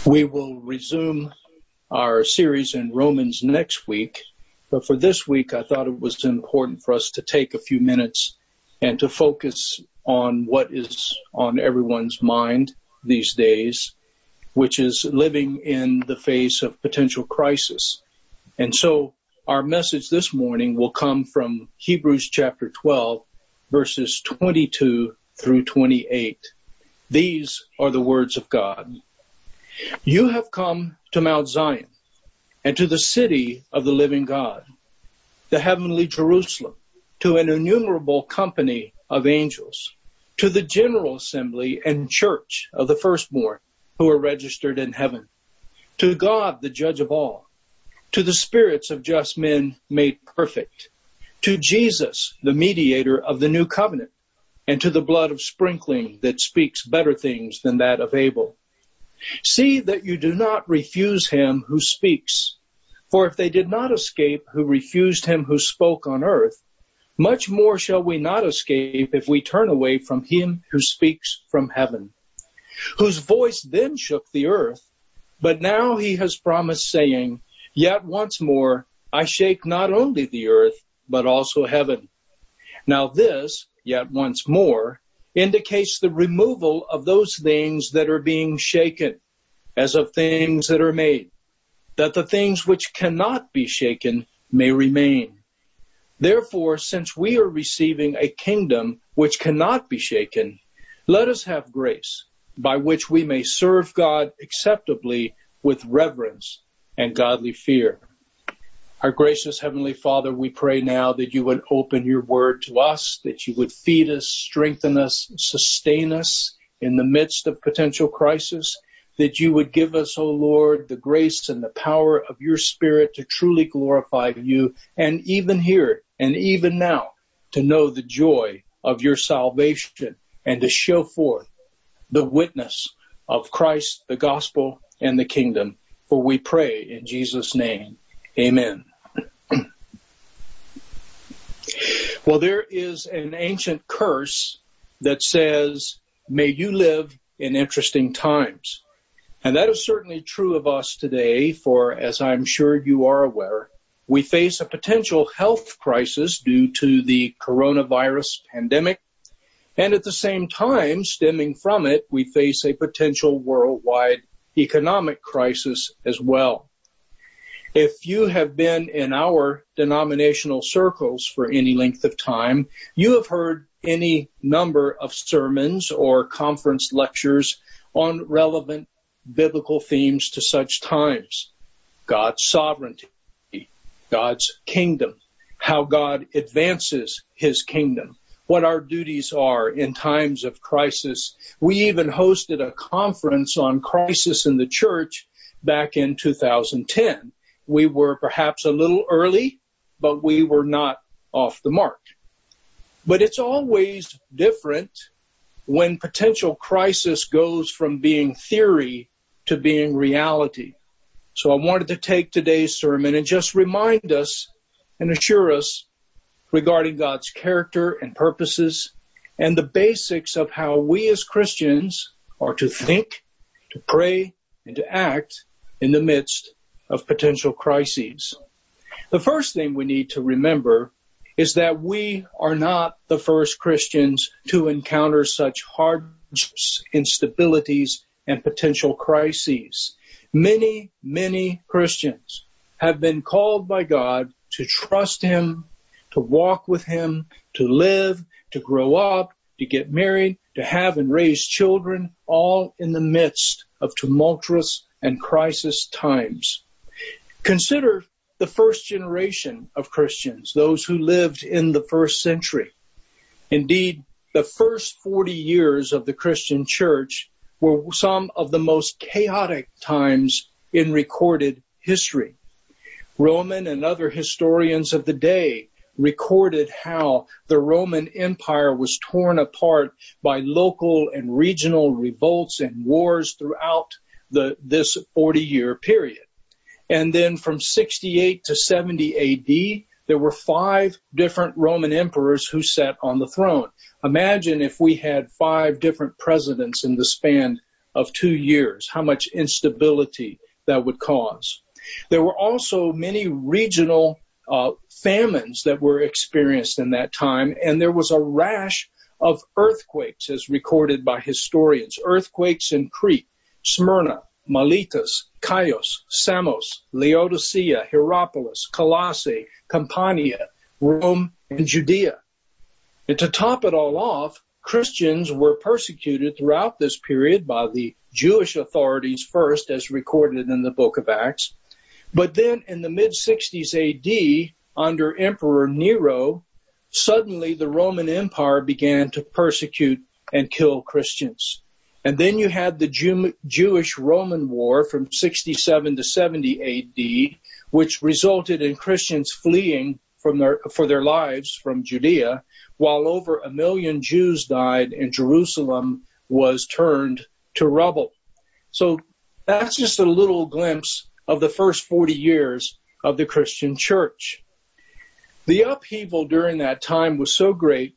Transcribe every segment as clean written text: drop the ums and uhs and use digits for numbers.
We will resume our series in Romans next week, but for this week I thought it was important for us to take a few minutes and to focus on what is on everyone's mind these days, which is living in the face of potential crisis. And so our message this morning will come from Hebrews chapter 12, verses 22 through 28. These are the words of God. You have come to Mount Zion and to the city of the living God, the heavenly Jerusalem, to an innumerable company of angels, to the general assembly and church of the firstborn who are registered in heaven, to God, the judge of all, to the spirits of just men made perfect, to Jesus, the mediator of the new covenant, and to the blood of sprinkling that speaks better things than that of Abel. See that you do not refuse him who speaks. For if they did not escape who refused him who spoke on earth, much more shall we not escape if we turn away from him who speaks from heaven, whose voice then shook the earth. But now he has promised, saying, Yet once more I shake not only the earth, but also heaven. Now this, yet once more, indicates the removal of those things that are being shaken, as of things that are made, that the things which cannot be shaken may remain. Therefore, since we are receiving a kingdom which cannot be shaken, let us have grace, by which we may serve God acceptably with reverence and godly fear. Our gracious Heavenly Father, we pray now that you would open your word to us, that you would feed us, strengthen us, sustain us in the midst of potential crisis, that you would give us, O Lord, the grace and the power of your Spirit to truly glorify you, and even here and even now to know the joy of your salvation and to show forth the witness of Christ, the gospel, and the kingdom. For we pray in Jesus' name. Amen. Well, there is an ancient curse that says, may you live in interesting times. And that is certainly true of us today, for as I'm sure you are aware, we face a potential health crisis due to the coronavirus pandemic. And at the same time, stemming from it, we face a potential worldwide economic crisis as well. If you have been in our denominational circles for any length of time, you have heard any number of sermons or conference lectures on relevant biblical themes to such times. God's sovereignty, God's kingdom, how God advances his kingdom, what our duties are in times of crisis. We even hosted a conference on crisis in the church back in 2010. We were perhaps a little early, but we were not off the mark. But it's always different when potential crisis goes from being theory to being reality. So I wanted to take today's sermon and just remind us and assure us regarding God's character and purposes and the basics of how we as Christians are to think, to pray, and to act in the midst of potential crises. The first thing we need to remember is that we are not the first Christians to encounter such hardships, instabilities, and potential crises. Many, many Christians have been called by God to trust him, to walk with him, to live, to grow up, to get married, to have and raise children, all in the midst of tumultuous and crisis times. Consider the first generation of Christians, those who lived in the first century. Indeed, the first 40 years of the Christian church were some of the most chaotic times in recorded history. Roman and other historians of the day recorded how the Roman Empire was torn apart by local and regional revolts and wars throughout this 40-year period. And then from 68 to 70 A.D., there were 5 different Roman emperors who sat on the throne. Imagine if we had 5 different presidents in the span of 2 years, how much instability that would cause. There were also many regional famines that were experienced in that time, and there was a rash of earthquakes as recorded by historians. Earthquakes in Crete, Smyrna, Miletus, Chios, Samos, Laodicea, Hierapolis, Colossae, Campania, Rome, and Judea. And to top it all off, Christians were persecuted throughout this period by the Jewish authorities first, as recorded in the book of Acts. But then in the mid-60s AD, under Emperor Nero, suddenly the Roman Empire began to persecute and kill Christians. And then you had the Jewish-Roman War from 67 to 70 AD, which resulted in Christians fleeing for their lives from Judea, while over 1 million Jews died and Jerusalem was turned to rubble. So that's just a little glimpse of the first 40 years of the Christian church. The upheaval during that time was so great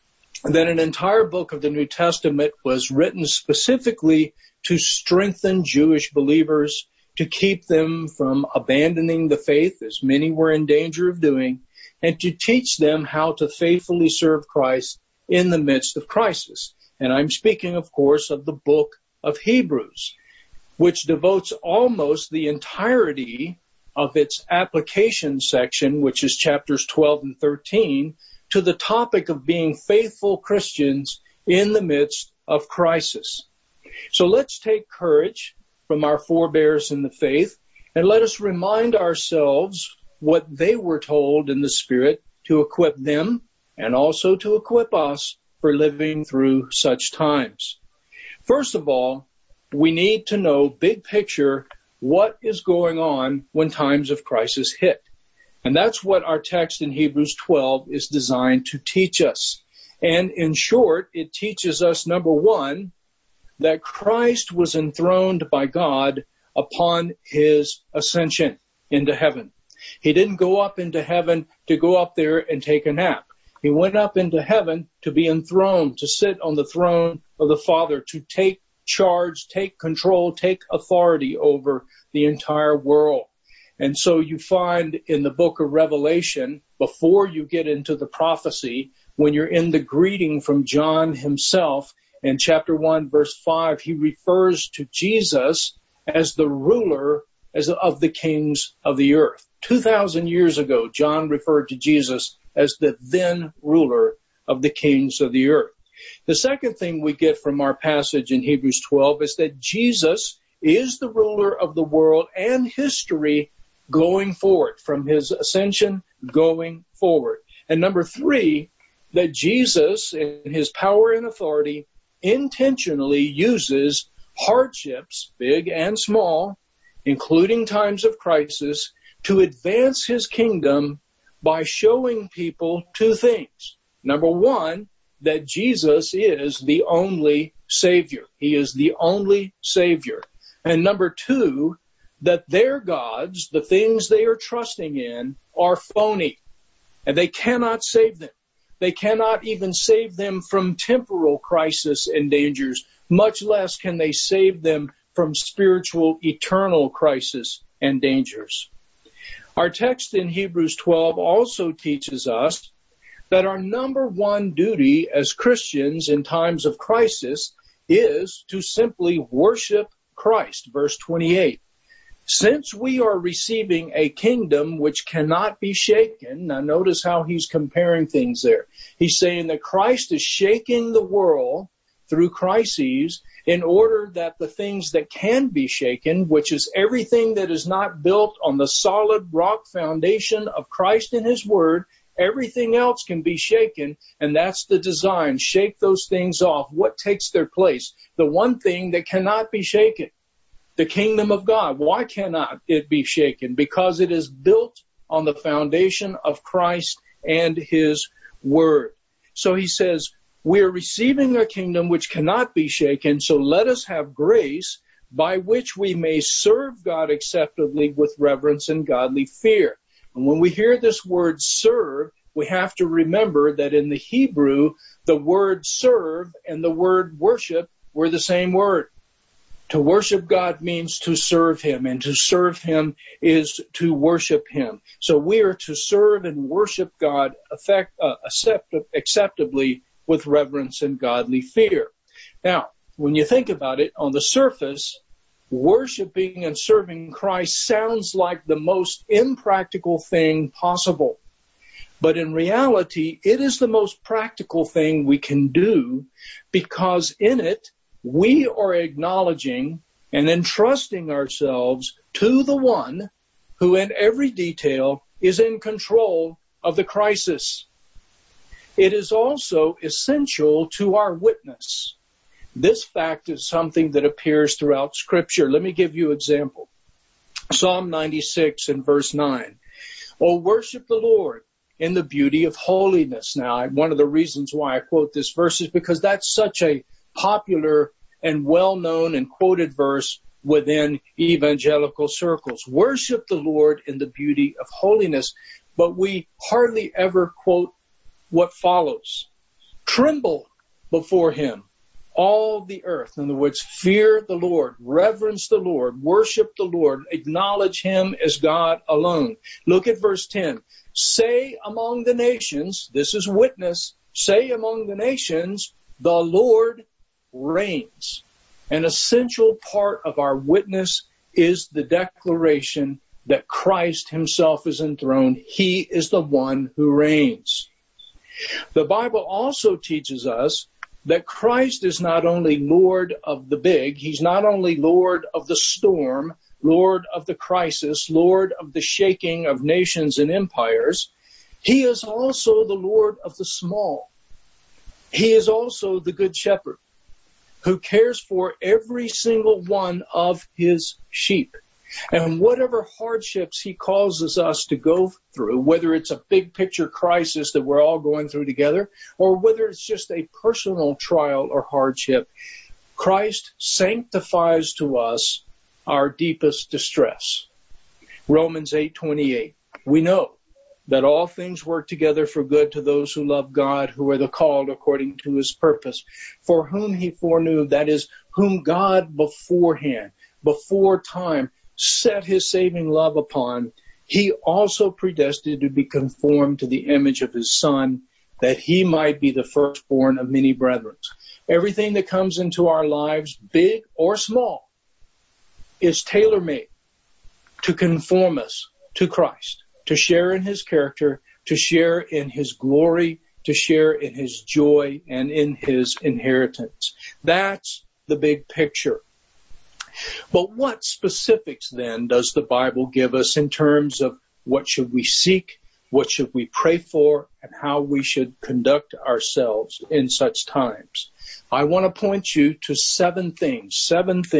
that an entire book of the New Testament was written specifically to strengthen Jewish believers, to keep them from abandoning the faith, as many were in danger of doing, and to teach them how to faithfully serve Christ in the midst of crisis. And I'm speaking, of course, of the book of Hebrews, which devotes almost the entirety of its application section, which is chapters 12 and 13, to the topic of being faithful Christians in the midst of crisis. So let's take courage from our forebears in the faith, and let us remind ourselves what they were told in the Spirit to equip them and also to equip us for living through such times. First of all, we need to know, big picture, what is going on when times of crisis hit. And that's what our text in Hebrews 12 is designed to teach us. And in short, it teaches us, number one, that Christ was enthroned by God upon his ascension into heaven. He didn't go up into heaven to go up there and take a nap. He went up into heaven to be enthroned, to sit on the throne of the Father, to take charge, take control, take authority over the entire world. And so you find in the book of Revelation, before you get into the prophecy, when you're in the greeting from John himself, in chapter 1, verse 5, he refers to Jesus as the ruler of the kings of the earth. 2,000 years ago, John referred to Jesus as the then ruler of the kings of the earth. The second thing we get from our passage in Hebrews 12 is that Jesus is the ruler of the world and history going forward, from his ascension going forward. And number three, that Jesus, in his power and authority, intentionally uses hardships, big and small, including times of crisis, to advance his kingdom by showing people two things. Number one, that Jesus is the only Savior. He is the only Savior. And number two, that their gods, the things they are trusting in, are phony, and they cannot save them. They cannot even save them from temporal crisis and dangers, much less can they save them from spiritual, eternal crisis and dangers. Our text in Hebrews 12 also teaches us that our number one duty as Christians in times of crisis is to simply worship Christ. Verse 28. Since we are receiving a kingdom which cannot be shaken, now notice how he's comparing things there. He's saying that Christ is shaking the world through crises in order that the things that can be shaken, which is everything that is not built on the solid rock foundation of Christ and his word, everything else can be shaken, and that's the design. Shake those things off. What takes their place? The one thing that cannot be shaken, the kingdom of God. Why cannot it be shaken? Because it is built on the foundation of Christ and his word. So he says, we are receiving a kingdom which cannot be shaken, so let us have grace by which we may serve God acceptably with reverence and godly fear. And when we hear this word serve, we have to remember that in the Hebrew, the word serve and the word worship were the same word. To worship God means to serve Him, and to serve Him is to worship Him. So we are to serve and worship God acceptably with reverence and godly fear. Now, when you think about it, on the surface, worshiping and serving Christ sounds like the most impractical thing possible. But in reality, it is the most practical thing we can do, because in it, we are acknowledging and entrusting ourselves to the one who in every detail is in control of the crisis. It is also essential to our witness. This fact is something that appears throughout Scripture. Let me give you an example. Psalm 96 and verse 9. Oh, worship the Lord in the beauty of holiness. Now, one of the reasons why I quote this verse is because that's such a popular and well-known and quoted verse within evangelical circles. Worship the Lord in the beauty of holiness. But we hardly ever quote what follows. Tremble before Him, all the earth. In other words, fear the Lord, reverence the Lord, worship the Lord, acknowledge Him as God alone. Look at verse 10. Say among the nations, this is witness, say among the nations, the Lord reigns. An essential part of our witness is the declaration that Christ Himself is enthroned. He is the one who reigns. The Bible also teaches us that Christ is not only Lord of the big, He's not only Lord of the storm, Lord of the crisis, Lord of the shaking of nations and empires. He is also the Lord of the small. He is also the Good Shepherd who cares for every single one of His sheep. And whatever hardships He causes us to go through, whether it's a big picture crisis that we're all going through together, or whether it's just a personal trial or hardship, Christ sanctifies to us our deepest distress. Romans 8:28. We know that all things work together for good to those who love God, who are the called according to His purpose. For whom He foreknew, that is, whom God beforehand, before time, set His saving love upon, He also predestined to be conformed to the image of His Son, that He might be the firstborn of many brethren. Everything that comes into our lives, big or small, is tailor-made to conform us to Christ, to share in His character, to share in His glory, to share in His joy and in His inheritance. That's the big picture. But what specifics then does the Bible give us in terms of what should we seek, what should we pray for, and how we should conduct ourselves in such times? I want to point you to seven things.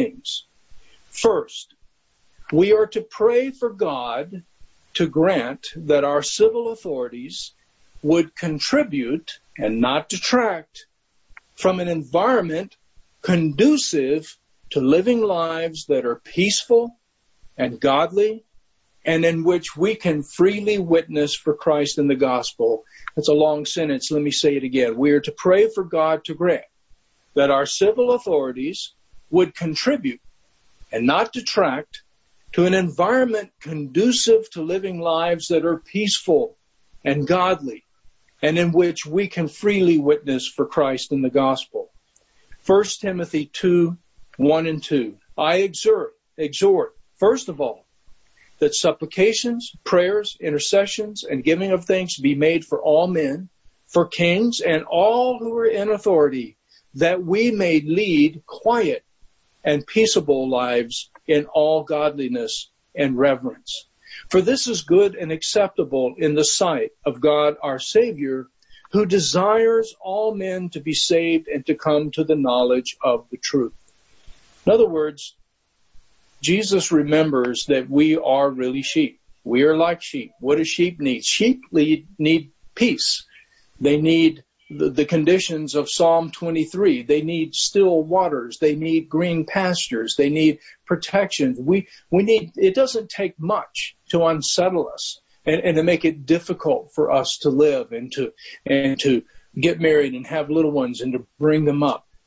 First, we are to pray for God to grant that our civil authorities would contribute and not detract from an environment conducive to living lives that are peaceful and godly, and in which we can freely witness for Christ in the gospel. It's a long sentence. Let me say it again. We are to pray for God to grant that our civil authorities would contribute and not detract to an environment conducive to living lives that are peaceful and godly, and in which we can freely witness for Christ in the gospel. 1 Timothy 2:1 and 2. I exhort, first of all, that supplications, prayers, intercessions, and giving of thanks be made for all men, for kings, and all who are in authority, that we may lead quiet and peaceable lives in all godliness and reverence. For this is good and acceptable in the sight of God our Savior, who desires all men to be saved and to come to the knowledge of the truth. In other words, Jesus remembers that we are really sheep. We are like sheep. What do sheep need? Sheep need peace. They need the conditions of Psalm 23. They need still waters. They need green pastures. They need protection. We need, it doesn't take much to unsettle us and to make it difficult for us to live and to get married and have little ones and to bring them up.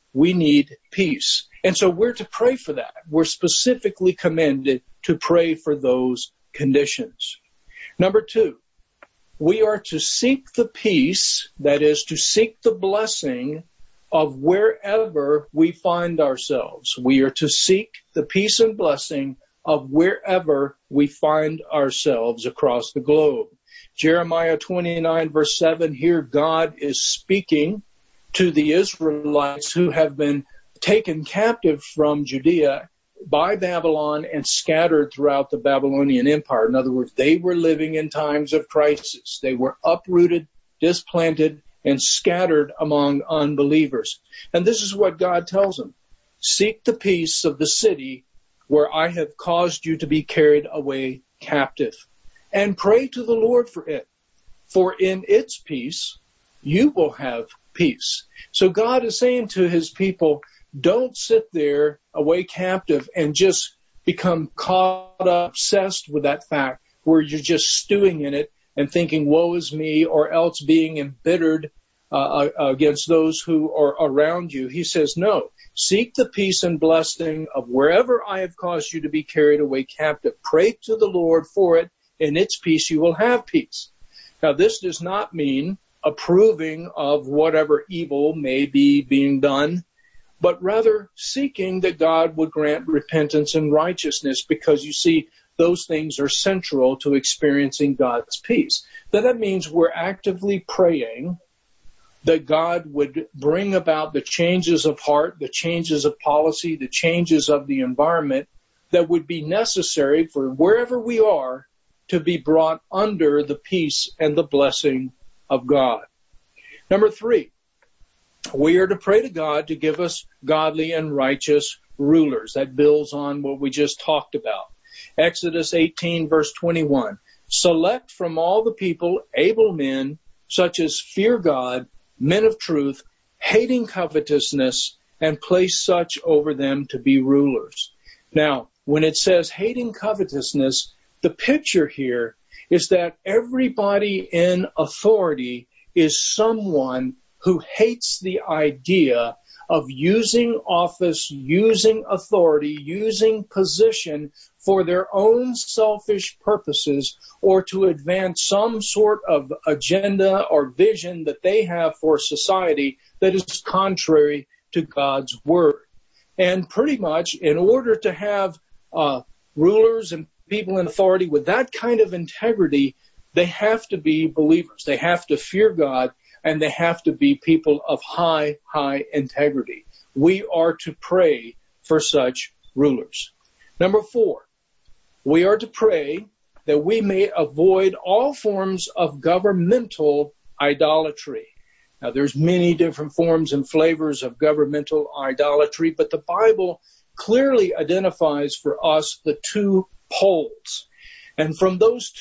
we need peace. And so we're to pray for that. We're specifically commanded to pray for those conditions. Number 2, we are to seek the peace, that is, to seek the blessing of wherever we find ourselves. We are to seek the peace and blessing of wherever we find ourselves across the globe. Jeremiah 29 verse 7, here God is speaking to the Israelites who have been taken captive from Judea by Babylon and scattered throughout the Babylonian Empire. In other words, they were living in times of crisis. They were uprooted, displanted, and scattered among unbelievers. And this is what God tells them. Seek the peace of the city where I have caused you to be carried away captive, and pray to the Lord for it. For in its peace, you will have peace. So God is saying to his people, don't sit there away captive and just become caught up, obsessed with that fact where you're just stewing in it and thinking, woe is me, or else being embittered against those who are around you. He says, no, seek the peace and blessing of wherever I have caused you to be carried away captive. Pray to the Lord for it. In its peace, you will have peace. Now, this does not mean approving of whatever evil may be being done, but rather seeking that God would grant repentance and righteousness, because you see, those things are central to experiencing God's peace. That means we're actively praying that God would bring about the changes of heart, the changes of policy, the changes of the environment that would be necessary for wherever we are to be brought under the peace and the blessing of God. Number 3, we are to pray to God to give us godly and righteous rulers. That builds on what we just talked about. Exodus 18 verse 21. Select from all the people able men, such as fear God, men of truth, hating covetousness, and place such over them to be rulers. Now, when it says hating covetousness, the picture here is that everybody in authority is someone who hates the idea of using office, using authority, using position for their own selfish purposes, or to advance some sort of agenda or vision that they have for society that is contrary to God's word. And pretty much in order to have rulers and people in authority with that kind of integrity, they have to be believers. They have to fear God, and they have to be people of high integrity. We are to pray for such rulers. Number 4, we are to pray that we may avoid all forms of governmental idolatry. Now, there's many different forms and flavors of governmental idolatry, but the Bible clearly identifies for us the 2 poles. And from those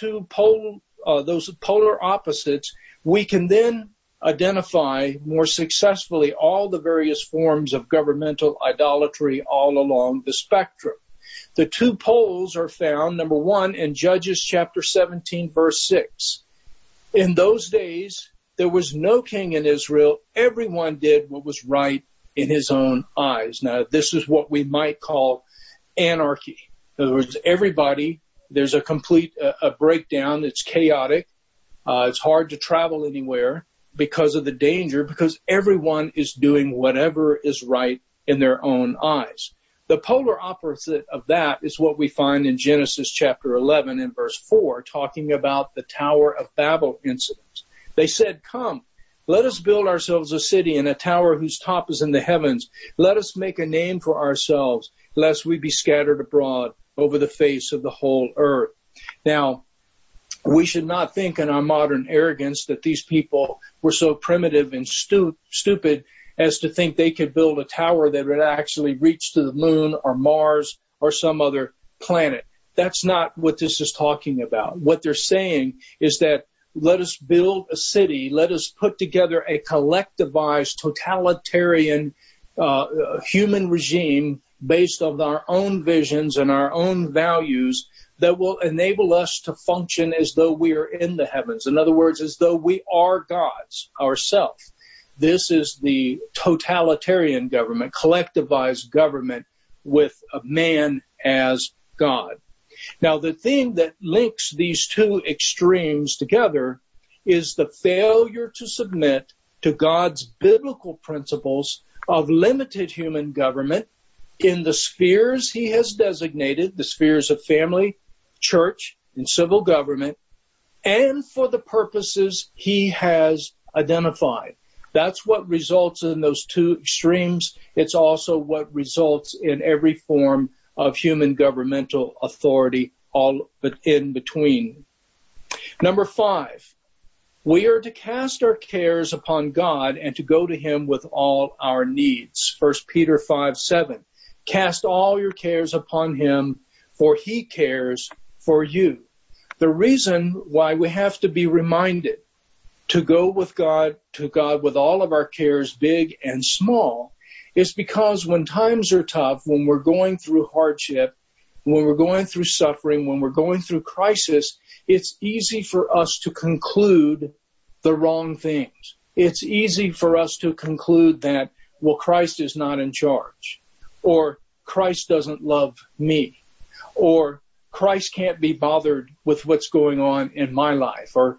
those polar opposites, we can then identify more successfully all the various forms of governmental idolatry all along the spectrum. The 2 poles are found, number 1, in Judges chapter 17, verse 6. In those days, there was no king in Israel. Everyone did what was right in his own eyes. Now, this is what we might call anarchy. In other words, there's a complete a breakdown. It's chaotic. It's hard to travel anywhere because of the danger, because everyone is doing whatever is right in their own eyes. The polar opposite of that is what we find in Genesis chapter 11 and verse 4, talking about the Tower of Babel incident. They said, come, let us build ourselves a city and a tower whose top is in the heavens. Let us make a name for ourselves, lest we be scattered abroad over the face of the whole earth. Now, we should not think in our modern arrogance that these people were so primitive and stupid as to think they could build a tower that would actually reach to the moon or Mars or some other planet. That's not what this is talking about. What they're saying is that let us build a city, let us put together a collectivized, totalitarian human regime based on our own visions and our own values that will enable us to function as though we are in the heavens. In other words, as though we are gods ourselves. this is the totalitarian government, collectivized government with a man as God. Now, the thing that links these two extremes together is the failure to submit to God's biblical principles of limited human government in the spheres he has designated, the spheres of family, church, and civil government, and for the purposes he has identified. That's what results in those two extremes. It's also what results in every form of human governmental authority, all but in between. Number 5, we are to cast our cares upon God and to go to him with all our needs. 1 Peter 5:7. Cast all your cares upon him, for he cares for you. The reason why we have to be reminded to go with God, to God with all of our cares, big and small, is because when times are tough, when we're going through hardship, when we're going through suffering, when we're going through crisis, it's easy for us to conclude the wrong things. It's easy for us to conclude that, well, Christ is not in charge, or Christ doesn't love me, or Christ can't be bothered with what's going on in my life, or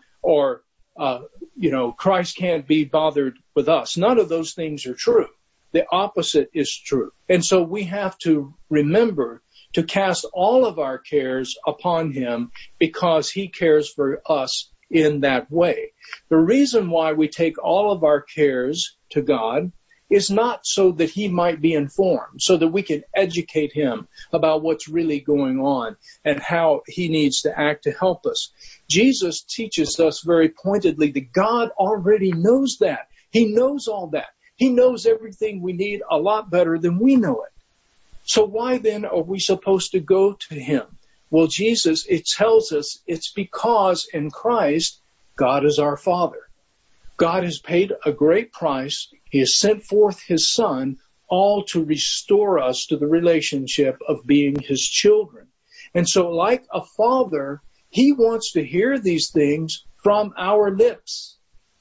Christ can't be bothered with us. None of those things are true. The opposite is true. And so we have to remember to cast all of our cares upon him because he cares for us in that way. The reason why we take all of our cares to God is not so that he might be informed, so that we can educate him about what's really going on and how he needs to act to help us. Jesus teaches us very pointedly that God already knows that. He knows all that. He knows everything we need a lot better than we know it. So why then are we supposed to go to him? Well, Jesus, it tells us it's because in Christ, God is our Father. God has paid a great price. He has sent forth his Son, all to restore us to the relationship of being his children. And so like a father, he wants to hear these things from our lips.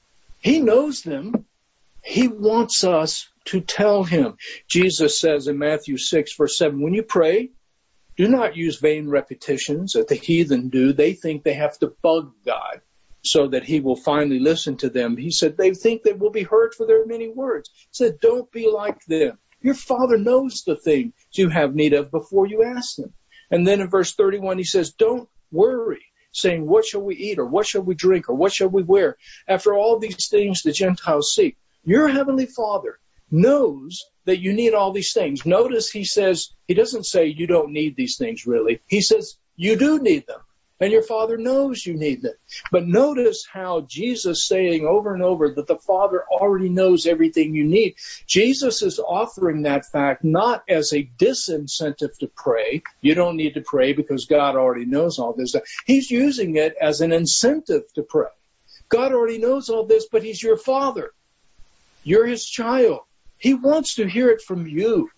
He knows them. He wants us to tell him. Jesus says in Matthew 6, verse 7, when you pray, do not use vain repetitions that the heathen do. They think they have to bug God so that he will finally listen to them. He said they think they will be heard for their many words. He said, don't be like them. Your Father knows the things you have need of before you ask them. And then in verse 31, he says, don't worry, saying, what shall we eat, or what shall we drink, or what shall we wear? After all these things the Gentiles seek. Your heavenly Father knows that you need all these things. Notice he doesn't say you don't need these things really. He says you do need them. And your Father knows you need them. But notice how Jesus saying over and over that the Father already knows everything you need. Jesus is offering that fact not as a disincentive to pray. You don't need to pray because God already knows all this. He's using it as an incentive to pray. God already knows all this, but he's your Father. You're his child. He wants to hear it from you.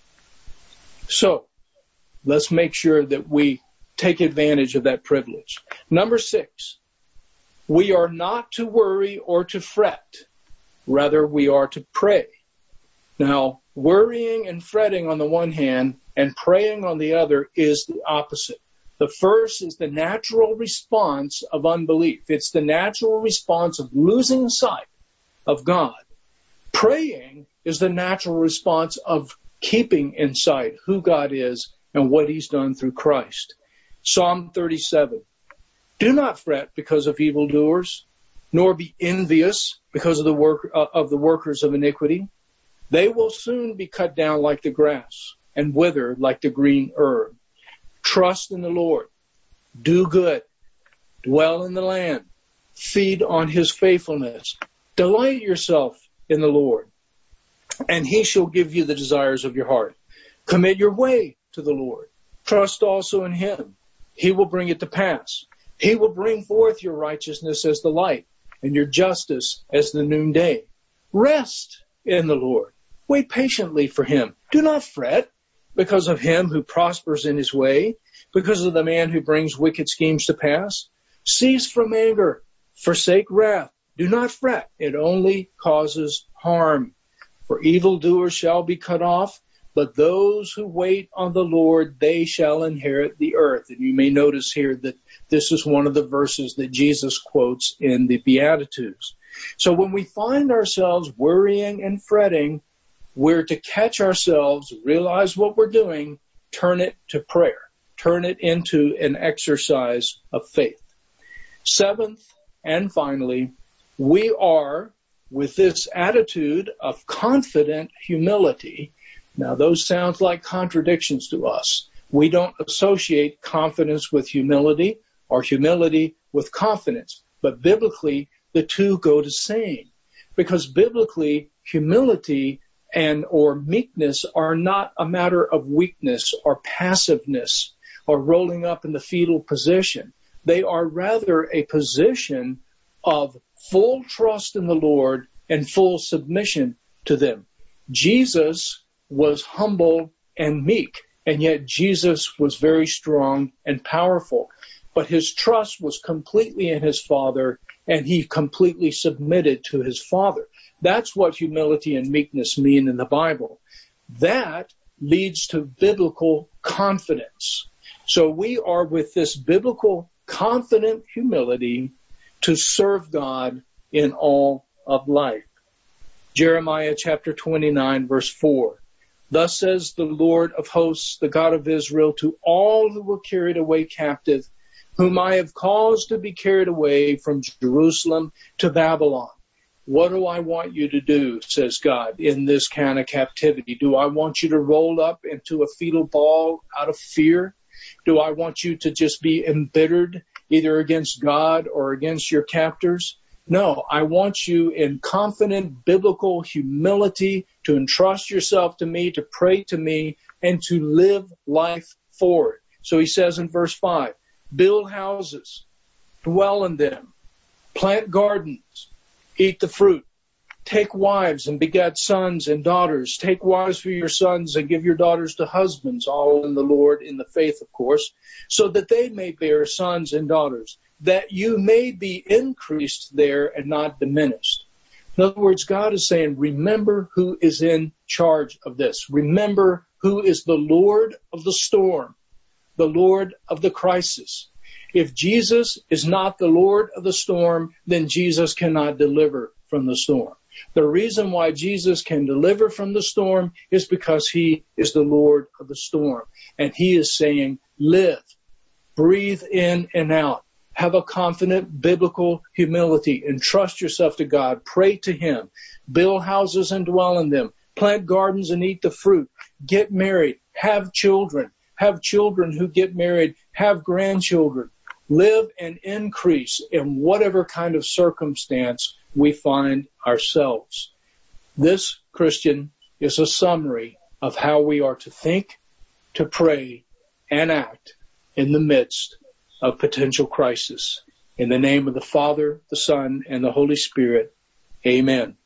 So let's make sure that we take advantage of that privilege. Number 6, we are not to worry or to fret. Rather, we are to pray. Now, worrying and fretting on the one hand and praying on the other is the opposite. The first is the natural response of unbelief. It's the natural response of losing sight of God. Praying is the natural response of keeping in sight who God is and what he's done through Christ. Psalm 37, do not fret because of evildoers, nor be envious because of the workers of iniquity. They will soon be cut down like the grass and wither like the green herb. Trust in the Lord. Do good. Dwell in the land. Feed on his faithfulness. Delight yourself in the Lord, and he shall give you the desires of your heart. Commit your way to the Lord. Trust also in him. He will bring it to pass. He will bring forth your righteousness as the light and your justice as the noonday. Rest in the Lord. Wait patiently for him. Do not fret because of him who prospers in his way, because of the man who brings wicked schemes to pass. Cease from anger. Forsake wrath. Do not fret. It only causes harm. For evildoers shall be cut off, but those who wait on the Lord, they shall inherit the earth. And you may notice here that this is one of the verses that Jesus quotes in the Beatitudes. So when we find ourselves worrying and fretting, we're to catch ourselves, realize what we're doing, turn it to prayer, turn it into an exercise of faith. Seventh, and finally, we are, with this attitude of confident humility. Now, those sound like contradictions to us. We don't associate confidence with humility or humility with confidence. But biblically, the two go the same. Because biblically, humility and or meekness are not a matter of weakness or passiveness or rolling up in the fetal position. They are rather a position of full trust in the Lord and full submission to them. Jesus was humble and meek, and yet Jesus was very strong and powerful. But his trust was completely in his Father, and he completely submitted to his Father. That's what humility and meekness mean in the Bible. That leads to biblical confidence. So we are with this biblical confident humility to serve God in all of life. Jeremiah chapter 29, verse 4. Thus says the Lord of hosts, the God of Israel, to all who were carried away captive, whom I have caused to be carried away from Jerusalem to Babylon. What do I want you to do, says God, in this kind of captivity? Do I want you to roll up into a fetal ball out of fear? Do I want you to just be embittered either against God or against your captors? No, I want you in confident biblical humility to entrust yourself to me, to pray to me, and to live life forward. So he says in verse 5, build houses, dwell in them, plant gardens, eat the fruit, take wives and beget sons and daughters, take wives for your sons and give your daughters to husbands, all in the Lord, in the faith, of course, so that they may bear sons and daughters, that you may be increased there and not diminished. In other words, God is saying, remember who is in charge of this. Remember who is the Lord of the storm, the Lord of the crisis. If Jesus is not the Lord of the storm, then Jesus cannot deliver from the storm. The reason why Jesus can deliver from the storm is because he is the Lord of the storm. And he is saying, live, breathe in and out. Have a confident biblical humility. Entrust yourself to God. Pray to him. Build houses and dwell in them. Plant gardens and eat the fruit. Get married. Have children. Have children who get married. Have grandchildren. Live and increase in whatever kind of circumstance we find ourselves. This, Christian, is a summary of how we are to think, to pray, and act in the midst of potential crisis. In the name of the Father, the Son, and the Holy Spirit, amen.